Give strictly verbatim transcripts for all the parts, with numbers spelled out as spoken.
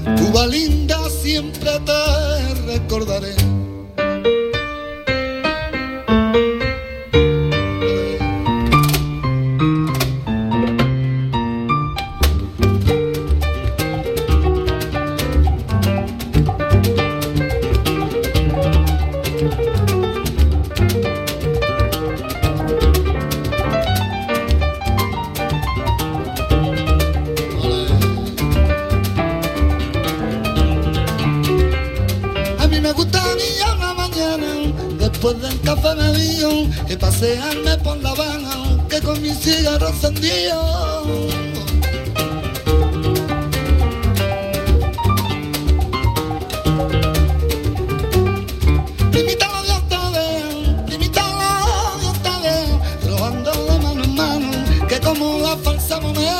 Cuba linda, siempre te recordaré. Después del café me dio y pasearme por La Habana, que con mi cigarro encendido. Limitado Dios te veo, limitado Dios te veo, robando de mano en mano, que como la falsa moneda.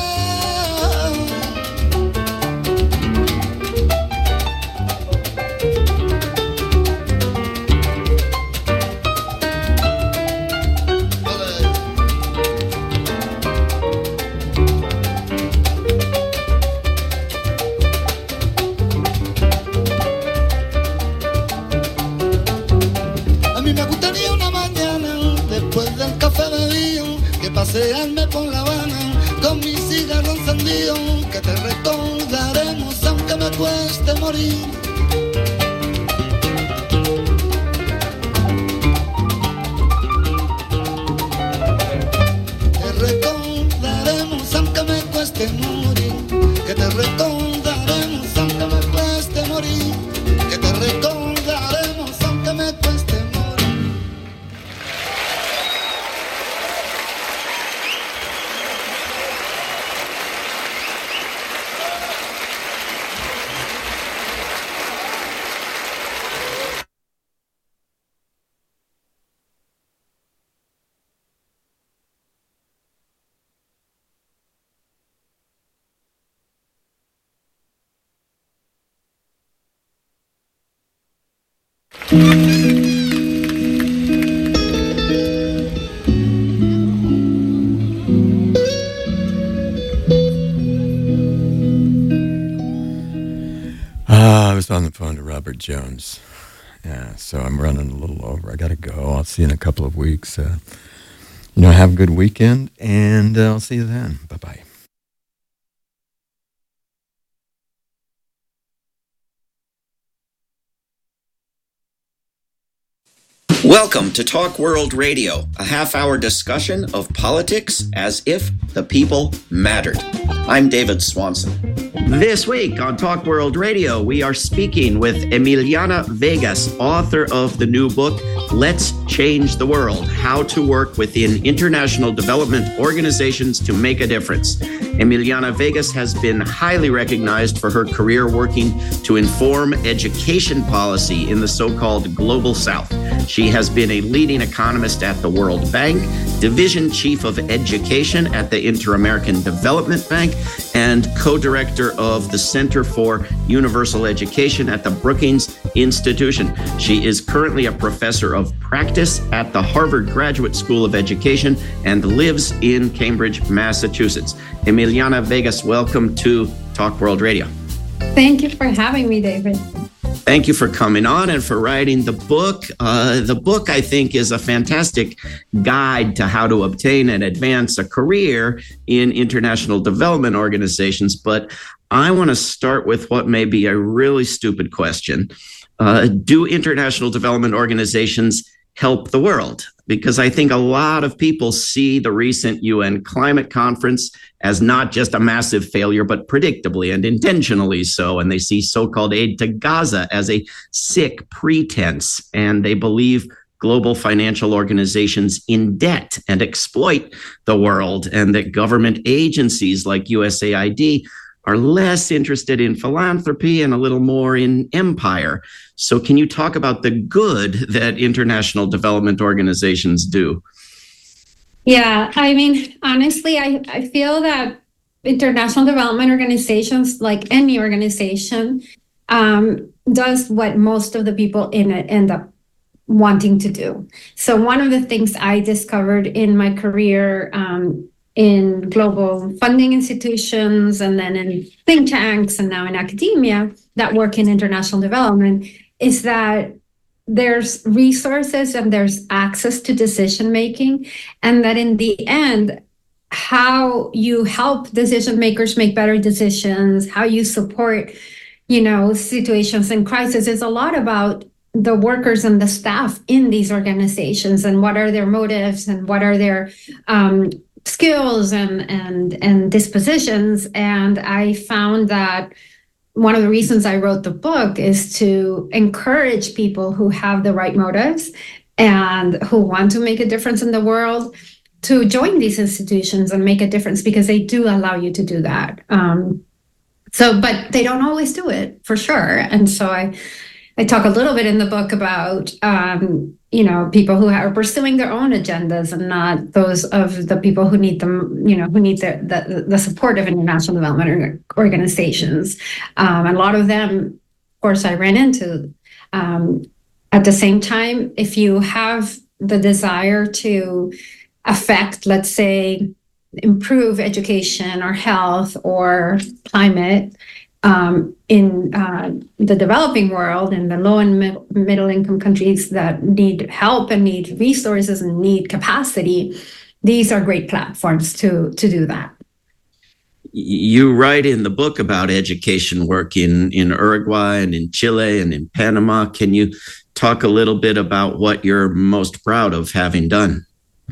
Pasearme por La Habana con mi cigarro encendido, que te recordaremos aunque me cueste morir. Te recordaremos aunque me cueste morir, que te recordaremos aunque me cueste morir, que te recordaremos aunque me cueste morir. Ah, I was on the phone to Robert Jones. Yeah, so I'm running a little over. I got to go. I'll see you in a couple of weeks. Uh, you know, have a good weekend, and uh, I'll see you then. Bye-bye. Welcome to Talk World Radio, a half-hour discussion of politics as if the people mattered. I'm David Swanson. This week on Talk World Radio, we are speaking with Emiliana Vegas, author of the new book, Let's Change the World, How to Work Within International Development Organizations to Make a Difference. Emiliana Vegas has been highly recognized for her career working to inform education policy in the so-called Global South. She has been a leading economist at the World Bank, Division Chief of Education at the Inter-American Development Bank, and co-director of the Center for Universal Education at the Brookings Institution. She is currently a professor of practice at the Harvard Graduate School of Education and lives in Cambridge, Massachusetts. Emiliana Vegas, welcome to Talk World Radio. Thank you for having me, David. Thank you for coming on and for writing the book. Uh, the book, I think, is a fantastic guide to how to obtain and advance a career in international development organizations. But I want to start with what may be a really stupid question. Uh, do international development organizations help the world? Because I think a lot of people see the recent U N climate conference as not just a massive failure, but predictably and intentionally so. And they see so-called aid to Gaza as a sick pretense. And they believe global financial organizations in debt and exploit the world, and that government agencies like U S A I D are less interested in philanthropy and a little more in empire. So can you talk about the good that international development organizations do? Yeah, I mean, honestly, I, I feel that international development organizations, like any organization, um, does what most of the people in it end up wanting to do. So one of the things I discovered in my career um, in global funding institutions and then in think tanks and now in academia that work in international development is that there's resources and there's access to decision making, and that in the end, how you help decision makers make better decisions, how you support, you know, situations in crisis is a lot about the workers and the staff in these organizations and what are their motives and what are their um, skills and and and dispositions. And I found that one of the reasons I wrote the book is to encourage people who have the right motives and who want to make a difference in the world to join these institutions and make a difference, because they do allow you to do that. Um, so, but they don't always do it, for sure. And so I, I talk a little bit in the book about, um, you know, people who are pursuing their own agendas and not those of the people who need them, you know, who need the the, the support of international development organizations. Um, and a lot of them, of course, I ran into. Um, at the same time, if you have the desire to affect, let's say, improve education or health or climate um, in uh, the developing world, in the low and mid- middle income countries that need help and need resources and need capacity, these are great platforms to, to do that. You write in the book about education work in, in Uruguay and in Chile and in Panama. Can you talk a little bit about what you're most proud of having done?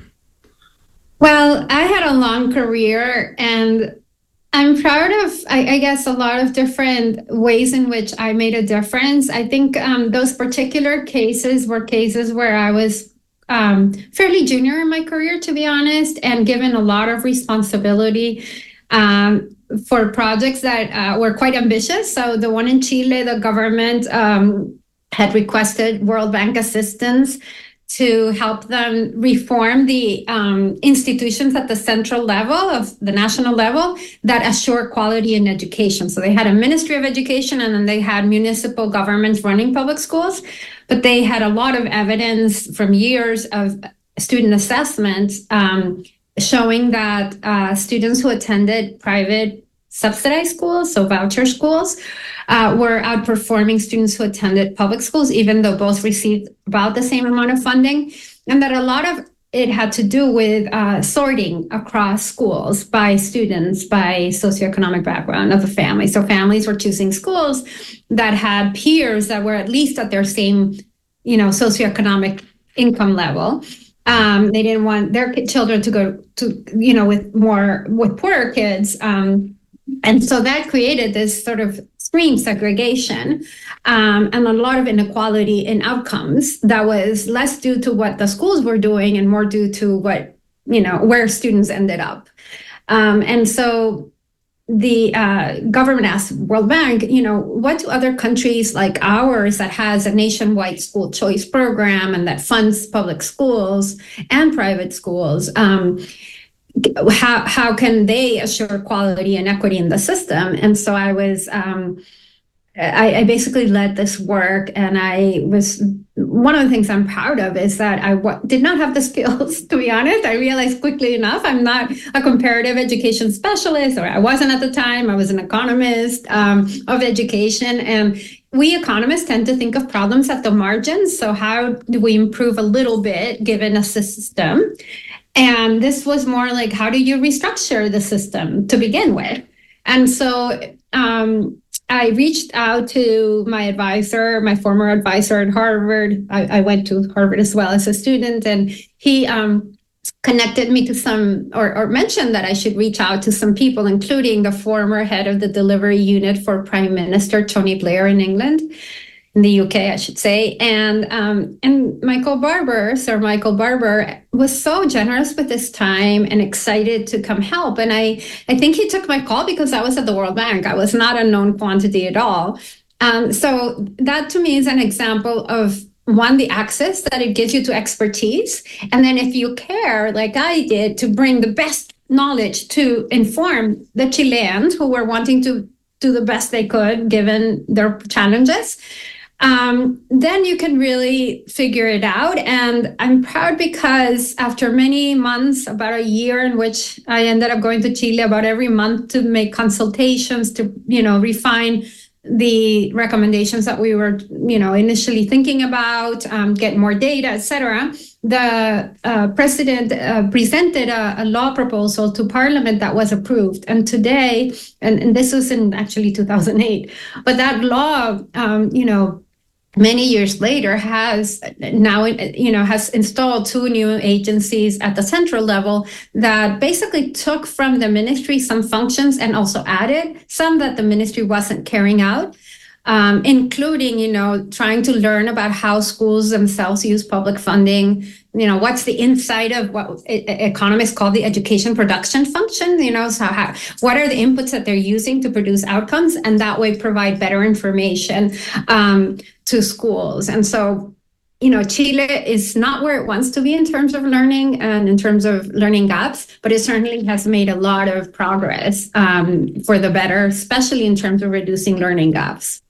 Well, I had a long career, and I'm proud of, I, I guess, a lot of different ways in which I made a difference. I think um, those particular cases were cases where I was um, fairly junior in my career, to be honest, and given a lot of responsibility um, for projects that uh, were quite ambitious. So the one in Chile, the government um, had requested World Bank assistance to help them reform the um, institutions at the central level of the national level that assure quality in education. So they had a Ministry of Education, and then they had municipal governments running public schools, but they had a lot of evidence from years of student assessments um, showing that uh, students who attended private subsidized schools, so voucher schools, uh, were outperforming students who attended public schools, even though both received about the same amount of funding. And that a lot of it had to do with uh, sorting across schools by students, by socioeconomic background of the family. So families were choosing schools that had peers that were at least at their same, you know, socioeconomic income level. Um, they didn't want their children to go to, you know, with more, with poorer kids. Um, And so that created this sort of extreme segregation um, and a lot of inequality in outcomes that was less due to what the schools were doing and more due to what, you know, where students ended up. Um, and so the uh, government asked World Bank, you know, what do other countries like ours that has a nationwide school choice program and that funds public schools and private schools, um, how how can they assure quality and equity in the system? And so I was, um, I, I basically led this work, and I was, one of the things I'm proud of is that I w- did not have the skills, to be honest. I realized quickly enough, I'm not a comparative education specialist, or I wasn't at the time. I was an economist um, of education, and we economists tend to think of problems at the margins. So how do we improve a little bit given a system? And this was more like, how do you restructure the system to begin with? And so um, I reached out to my advisor, my former advisor at Harvard. I, I went to Harvard as well as a student, and he um, connected me to some, or, or mentioned that I should reach out to some people, including the former head of the delivery unit for Prime Minister Tony Blair in England. In the U K, I should say, and um, and Michael Barber, Sir Michael Barber, was so generous with his time and excited to come help. And I, I think he took my call because I was at the World Bank. I was not a known quantity at all. Um, so that to me is an example of, one, the access that it gives you to expertise. And then if you care, like I did, to bring the best knowledge to inform the Chileans who were wanting to do the best they could given their challenges. um, then you can really figure it out. And I'm proud because after many months, about a year in which I ended up going to Chile about every month to make consultations to, you know, refine the recommendations that we were, you know, initially thinking about, um, get more data, et cetera. The uh, president uh, presented a, a law proposal to Parliament that was approved. And today, and, and this was in actually two thousand eight, but that law, um, you know, many years later has now, you know, has installed two new agencies at the central level that basically took from the ministry some functions and also added some that the ministry wasn't carrying out, um, including, you know, trying to learn about how schools themselves use public funding. You know, what's the inside of what economists call the education production function, you know, so how, what are the inputs that they're using to produce outcomes, and that way provide better information um, to schools. And so, you know, Chile is not where it wants to be in terms of learning and in terms of learning gaps, but it certainly has made a lot of progress um, for the better, especially in terms of reducing learning gaps.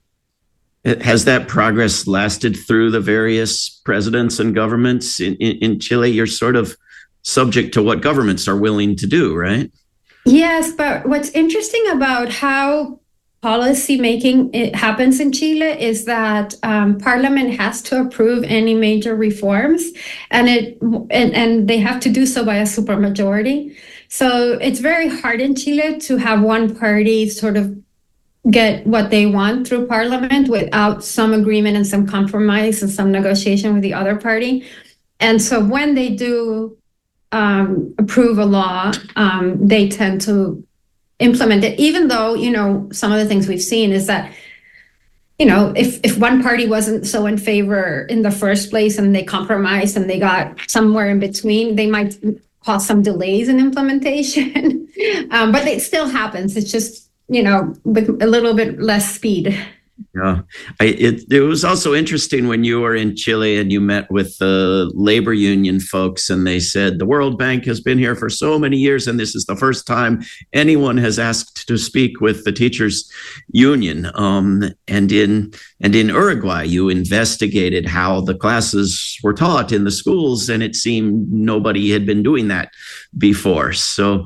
Has that progress lasted through the various presidents and governments in, in, in Chile? You're sort of subject to what governments are willing to do, right? Yes, but what's interesting about how policy making it happens in Chile is that um, Parliament has to approve any major reforms, and it and, and they have to do so by a supermajority. So it's very hard in Chile to have one party sort of get what they want through Parliament without some agreement and some compromise and some negotiation with the other party. And so when they do um, approve a law, um, they tend to implement it, even though, you know, some of the things we've seen is that, you know, if, if one party wasn't so in favor in the first place and they compromised and they got somewhere in between, they might cause some delays in implementation. um, but it still happens. It's just, you know, with a little bit less speed. Yeah, I, it, it was also interesting when you were in Chile and you met with the labor union folks, and they said the World Bank has been here for so many years, and this is the first time anyone has asked to speak with the teachers union. Um, and in and in Uruguay, you investigated how the classes were taught in the schools, and it seemed nobody had been doing that before. So.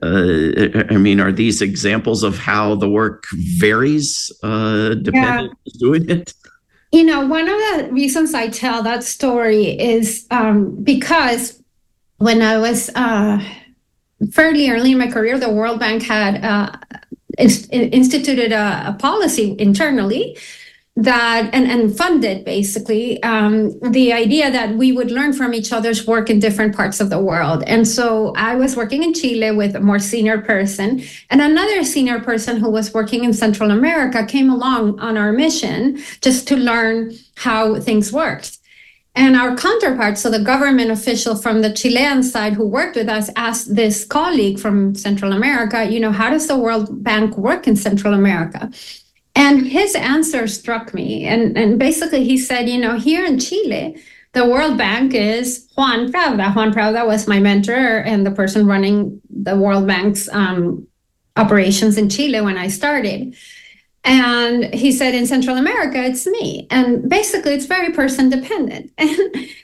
Uh, I mean, are these examples of how the work varies uh, depending on who's doing it? You know, one of the reasons I tell that story is um, because when I was uh, fairly early in my career, the World Bank had uh, inst- instituted a, a policy internally that and, and funded basically um, the idea that we would learn from each other's work in different parts of the world. And so I was working in Chile with a more senior person, and another senior person who was working in Central America came along on our mission just to learn how things worked. And our counterpart, so the government official from the Chilean side who worked with us, asked this colleague from Central America, you know, how does the World Bank work in Central America? And his answer struck me. And, and basically he said, you know, here in Chile, the World Bank is Juan Pravda. Juan Pravda was my mentor and the person running the World Bank's um, operations in Chile when I started. And he said, in Central America, it's me. And basically, it's very person dependent. And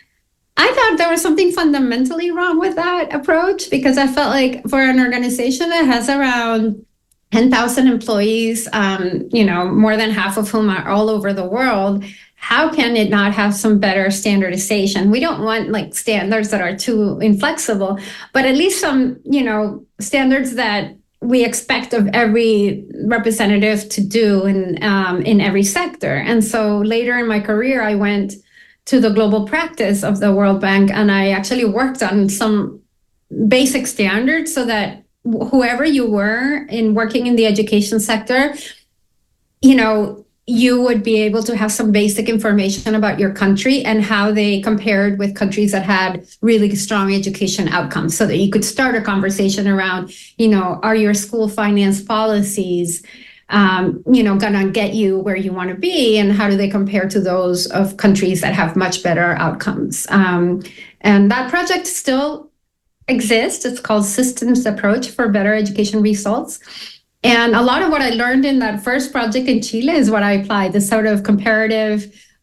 I thought there was something fundamentally wrong with that approach, because I felt like for an organization that has around ten thousand employees, um, you know, more than half of whom are all over the world, how can it not have some better standardization? We don't want like standards that are too inflexible, but at least some, you know, standards that we expect of every representative to do in um, in every sector. And so later in my career, I went to the global practice of the World Bank, and I actually worked on some basic standards so that whoever you were in working in the education sector, you know, you would be able to have some basic information about your country and how they compared with countries that had really strong education outcomes, so that you could start a conversation around, you know, are your school finance policies, um, you know, gonna get you where you want to be, and how do they compare to those of countries that have much better outcomes? Um, and that project still exists. It's called Systems Approach for Better Education Results. And a lot of what I learned in that first project in Chile is what I applied, this sort of comparative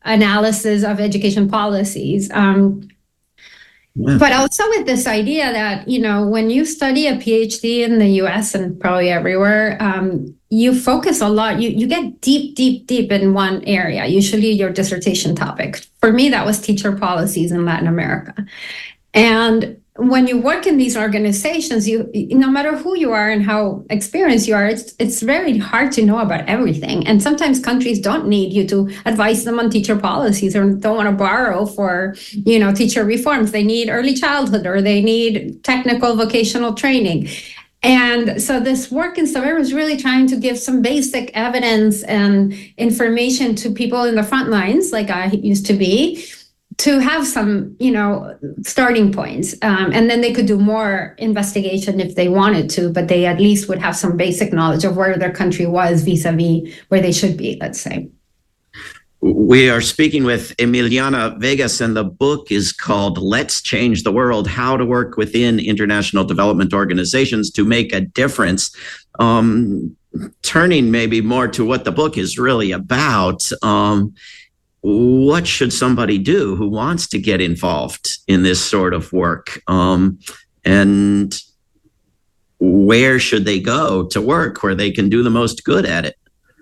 analysis of education policies. Um, Yeah. But also with this idea that, you know, when you study a PhD in the U S and probably everywhere, um, you focus a lot, you, you get deep, deep, deep in one area, usually your dissertation topic. For me, that was teacher policies in Latin America. And when you work in these organizations, you no matter who you are and how experienced you are, it's it's very hard to know about everything. And sometimes countries don't need you to advise them on teacher policies or don't want to borrow for, you know, teacher reforms. They need early childhood or they need technical vocational training. And so this work in Saber was really trying to give some basic evidence and information to people in the front lines, like I used to be, to have some, you know, starting points. Um, and then they could do more investigation if they wanted to, but they at least would have some basic knowledge of where their country was vis-a-vis where they should be, let's say. We are speaking with Emiliana Vegas, and the book is called Let's Change the World, How to Work Within International Development Organizations to Make a Difference. Um, turning maybe more to what the book is really about, um, what should somebody do who wants to get involved in this sort of work? Um, and where should they go to work where they can do the most good at it?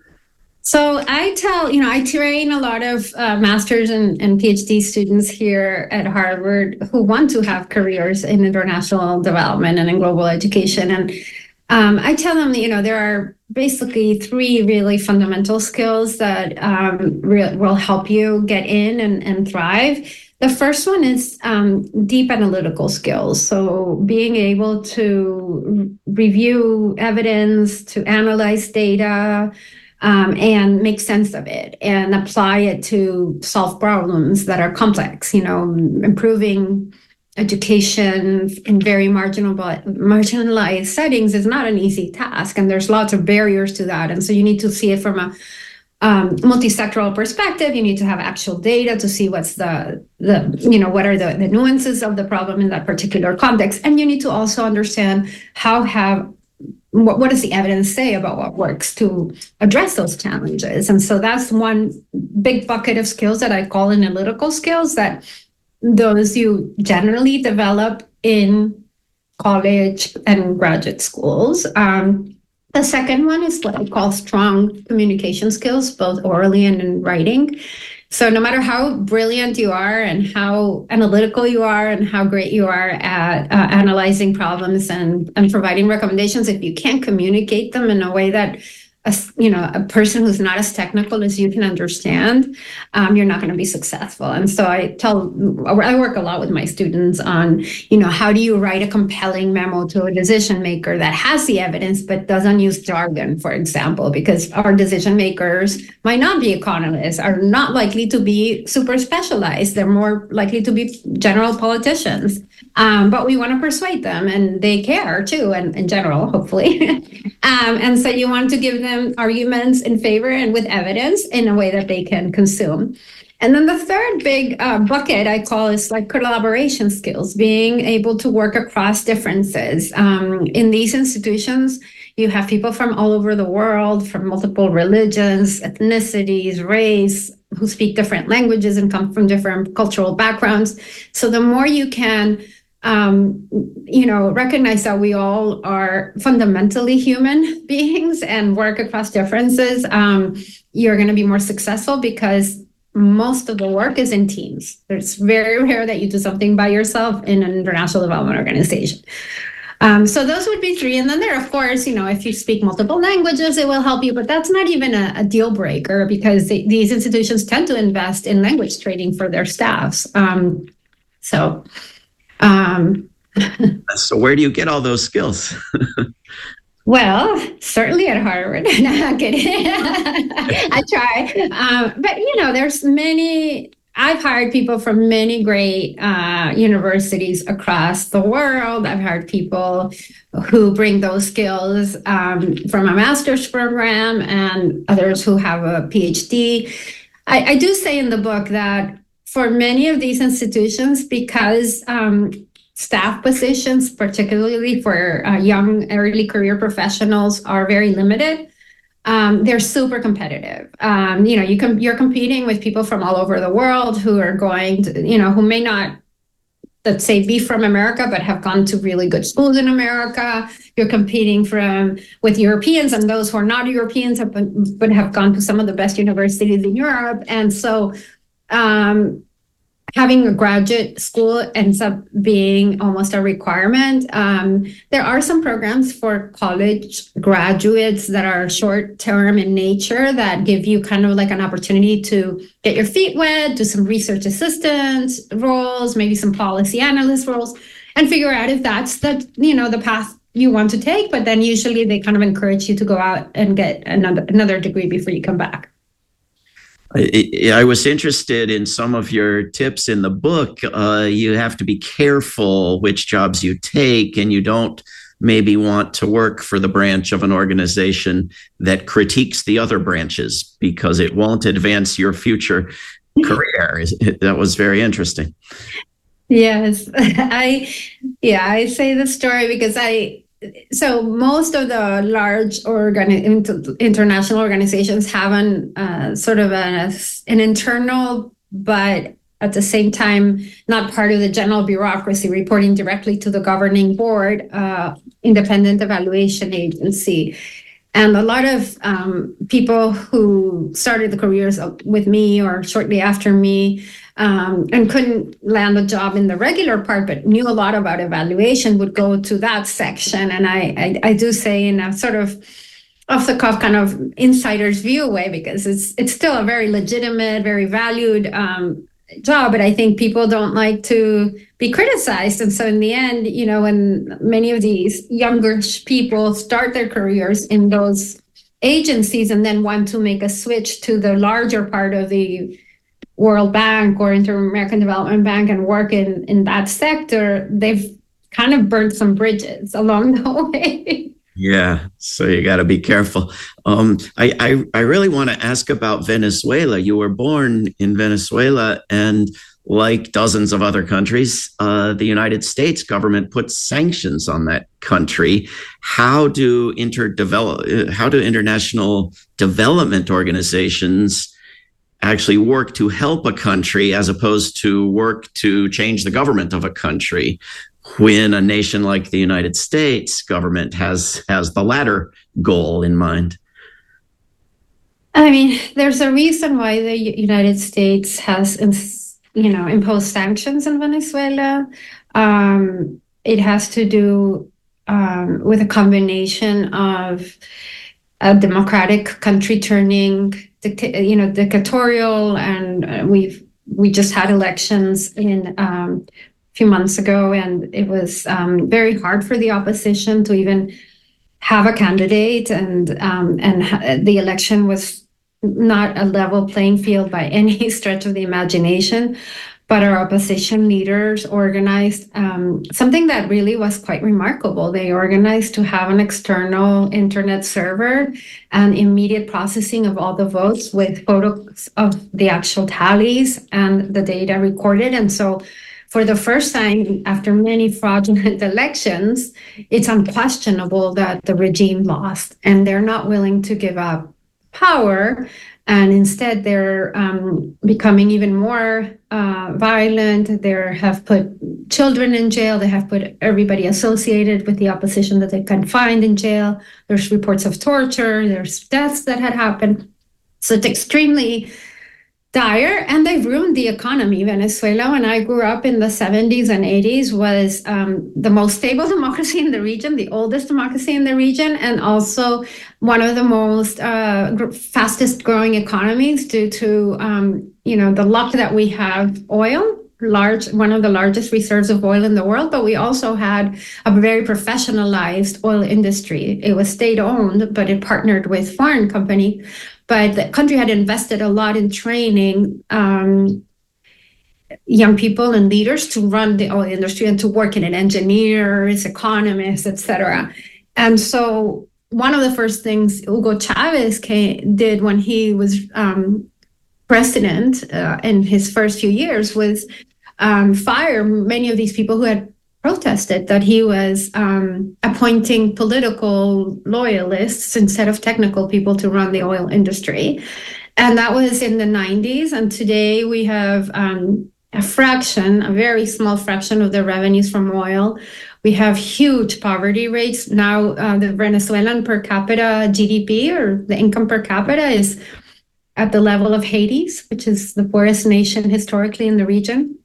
So I tell, you know, I train a lot of uh, master's and, and PhD students here at Harvard who want to have careers in international development and in global education. And um, I tell them, you know, there are basically three really fundamental skills that um, re- will help you get in and, and thrive. The first one is um, deep analytical skills. So being able to review evidence, to analyze data, Um, and make sense of it and apply it to solve problems that are complex, you know, improving education in very marginal, marginalized settings is not an easy task. And there's lots of barriers to that. And so you need to see it from a um, multi-sectoral perspective. You need to have actual data to see what's the, the you know, what are the, the nuances of the problem in that particular context. And you need to also understand how have What, what does the evidence say about what works to address those challenges? And so that's one big bucket of skills that I call analytical skills, that those you generally develop in college and graduate schools. Um, the second one is what I call strong communication skills, both orally and in writing. So no matter how brilliant you are and how analytical you are and how great you are at uh, analyzing problems and, and providing recommendations, if you can't communicate them in a way that a, you know, a person who's not as technical as you can understand, um, you're not going to be successful. And so I tell, I work a lot with my students on, you know, how do you write a compelling memo to a decision maker that has the evidence but doesn't use jargon, for example, because our decision makers might not be economists, are not likely to be super specialized. They're more likely to be general politicians. Um, but we want to persuade them, and they care too, and in general, hopefully. um, and so you want to give them arguments in favor and with evidence in a way that they can consume. And then the third big uh, bucket I call is like collaboration skills, being able to work across differences. Um, in these institutions, you have people from all over the world, from multiple religions, ethnicities, race, who speak different languages and come from different cultural backgrounds. So the more you can Um, you know, recognize that we all are fundamentally human beings and work across differences, um, you're going to be more successful, because most of the work is in teams. It's very rare that you do something by yourself in an international development organization. Um, so those would be three. And then there, of course, you know, if you speak multiple languages, it will help you, but that's not even a, a deal breaker, because they, these institutions tend to invest in language training for their staffs. Um, so... Um, so where do you get all those skills? Well, certainly at Harvard. No, I'm kidding. I try. Um, but, you know, there's many, I've hired people from many great uh, universities across the world. I've hired people who bring those skills um, from a master's program, and others who have a PhD. I, I do say in the book that for many of these institutions, because um, staff positions, particularly for uh, young early career professionals, are very limited, Um, they're super competitive. Um, you know, you com- you're competing with people from all over the world who are going to, you know, who may not, let's say, be from America, but have gone to really good schools in America. You're competing from with Europeans, and those who are not Europeans have been, but have gone to some of the best universities in Europe. And so um, having a graduate school ends up being almost a requirement. Um, there are some programs for college graduates that are short term in nature that give you kind of like an opportunity to get your feet wet, do some research assistant roles, maybe some policy analyst roles, and figure out if that's the, you know, the path you want to take. But then usually they kind of encourage you to go out and get another another degree before you come back. I, I was interested in some of your tips in the book. Uh, you have to be careful which jobs you take, and you don't maybe want to work for the branch of an organization that critiques the other branches because it won't advance your future career. That was very interesting. Yes, I, yeah, I say the story because I, so most of the large organi- international organizations have an uh, sort of an, an internal, but at the same time, not part of the general bureaucracy, reporting directly to the governing board, uh, independent evaluation agency. And a lot of um, people who started the careers with me or shortly after me um, and couldn't land a job in the regular part, but knew a lot about evaluation would go to that section. And I, I, I do say in a sort of off the cuff kind of insider's view way, because it's it's still a very legitimate, very valued um, job, but I think people don't like to be criticized. And so in the end, you know, when many of these younger people start their careers in those agencies and then want to make a switch to the larger part of the World Bank or Inter-American Development Bank and work in, in that sector, they've kind of burnt some bridges along the way. Yeah, so you got to be careful. Um, I, I, I really want to ask about Venezuela. You were born in Venezuela, and like dozens of other countries, uh, the United States government puts sanctions on that country. How do interdevelop? How do international development organizations actually work to help a country as opposed to work to change the government of a country, when a nation like the United States government has has the latter goal in mind? I mean, there's a reason why the United States has, you know, imposed sanctions in Venezuela. Um, it has to do um, with a combination of a democratic country turning, dicta- you know, dictatorial, and uh, we've we just had elections in. Um, few months ago, and it was um, very hard for the opposition to even have a candidate, and um, and ha- the election was not a level playing field by any stretch of the imagination. But our opposition leaders organized um, something that really was quite remarkable. They organized to have an external internet server and immediate processing of all the votes with photos of the actual tallies and the data recorded. And so for the first time, after many fraudulent elections, it's unquestionable that the regime lost, and they're not willing to give up power. And instead, they're um, becoming even more uh, violent. They have put children in jail. They have put everybody associated with the opposition that they can find in jail. There's reports of torture. There's deaths that had happened. So it's extremely dire, and they've ruined the economy. Venezuela, when I grew up in the seventies and eighties, was um, the most stable democracy in the region, the oldest democracy in the region, and also one of the most uh, fastest growing economies due to, um, you know, the luck that we have oil, large, one of the largest reserves of oil in the world, but we also had a very professionalized oil industry. It was state owned, but it partnered with foreign company. But the country had invested a lot in training um, young people and leaders to run the oil industry and to work in it, engineers, economists, et cetera. And so one of the first things Hugo Chavez came, did when he was um, president uh, in his first few years was um, fire many of these people who had protested that he was um, appointing political loyalists instead of technical people to run the oil industry. And that was in the nineties. And today we have um, a fraction, a very small fraction of the revenues from oil. We have huge poverty rates. Now uh, the Venezuelan per capita G D P, or the income per capita, is at the level of Haiti's, which is the poorest nation historically in the region.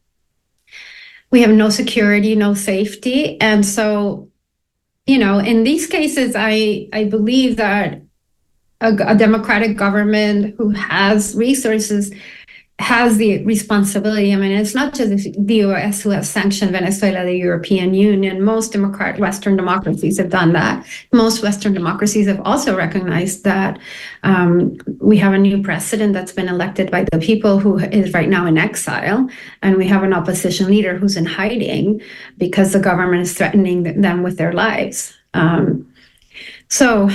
We have no security, no safety. And so, you know, in these cases, I, I believe that a, a democratic government who has resources has the responsibility. I mean, it's not just the U S who has sanctioned Venezuela, the European Union. Most democratic Western democracies have done that. Most Western democracies have also recognized that um, we have a new president that's been elected by the people who is right now in exile. And we have an opposition leader who's in hiding because the government is threatening them with their lives. Um, so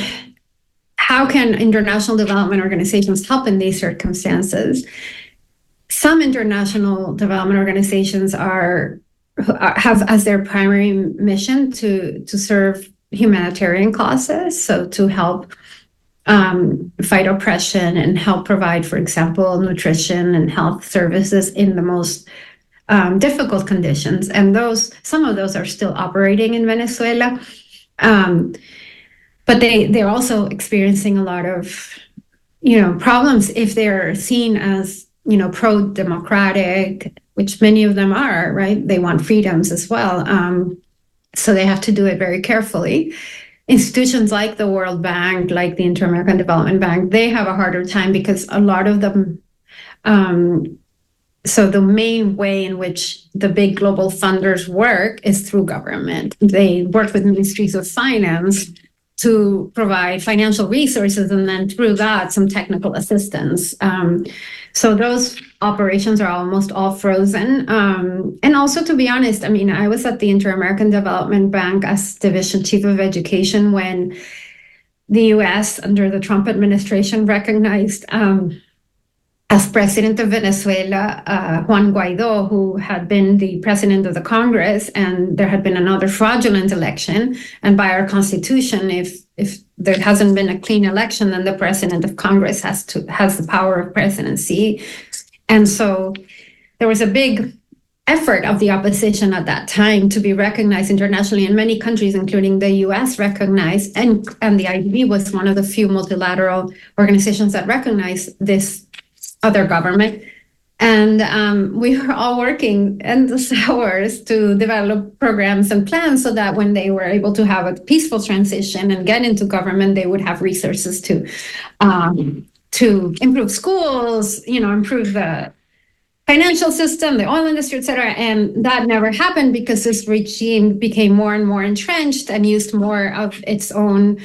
how can international development organizations help in these circumstances? Some international development organizations are have as their primary mission to, to serve humanitarian causes, so to help um, fight oppression and help provide, for example, nutrition and health services in the most um, difficult conditions. And those some of those are still operating in Venezuela, um, but they they're also experiencing a lot of, you know, problems if they're seen as, you know, pro-democratic, which many of them are, right? They want freedoms as well. Um, so they have to do it very carefully. Institutions like the World Bank, like the Inter-American Development Bank, they have a harder time because a lot of them, um, so the main way in which the big global funders work is through government. They work with ministries of finance to provide financial resources, and then through that, some technical assistance. Um, so those operations are almost all frozen. Um, and also, to be honest, I mean, I was at the Inter-American Development Bank as Division Chief of Education when the U S, under the Trump administration, recognized um, as president of Venezuela, uh, Juan Guaido, who had been the president of the Congress, and there had been another fraudulent election. And by our constitution, if if there hasn't been a clean election, then the president of Congress has to has the power of presidency. And so there was a big effort of the opposition at that time to be recognized internationally, and many countries, including the U S, recognized, and, and the I D B was one of the few multilateral organizations that recognized this other government. And um, we were all working endless hours to develop programs and plans so that when they were able to have a peaceful transition and get into government, they would have resources to um, to improve schools, you know, improve the financial system, the oil industry, et cetera. And that never happened because this regime became more and more entrenched and used more of its own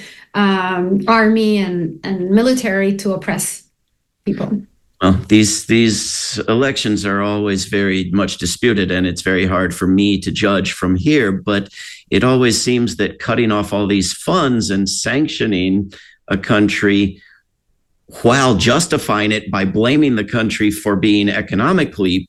um, army and, and military to oppress people. Well, these these elections are always very much disputed, and it's very hard for me to judge from here. But it always seems that cutting off all these funds and sanctioning a country while justifying it by blaming the country for being economically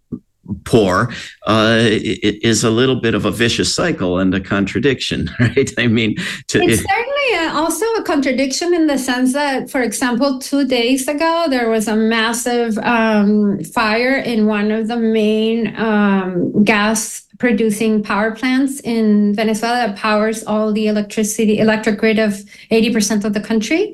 poor uh, it is a little bit of a vicious cycle and a contradiction, right? I mean, to, it's certainly a, also a contradiction in the sense that, for example, two days ago, there was a massive um, fire in one of the main um, gas producing power plants in Venezuela that powers all the electricity, electric grid of eighty percent of the country.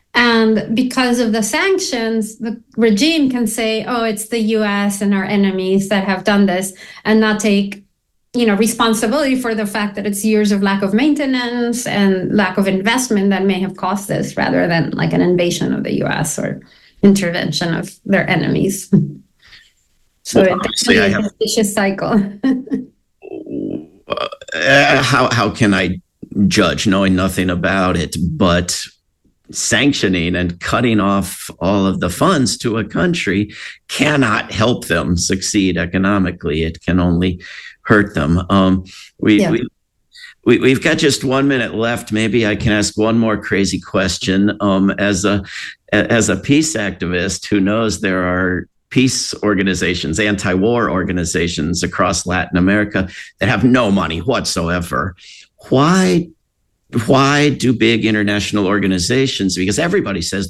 And because of the sanctions, the regime can say, oh, it's the U S and our enemies that have done this, and not take, you know, responsibility for the fact that it's years of lack of maintenance and lack of investment that may have caused this, rather than like an invasion of the U S or intervention of their enemies. So well, it's a have, vicious cycle. uh, how how can I judge knowing nothing about it? But sanctioning and cutting off all of the funds to a country cannot help them succeed economically. It can only hurt them. Um, we, yeah. we, we, we've got just one minute left. Maybe I can ask one more crazy question. Um, as a as a peace activist who knows there are peace organizations, anti-war organizations across Latin America that have no money whatsoever. Why, why do big international organizations, because everybody says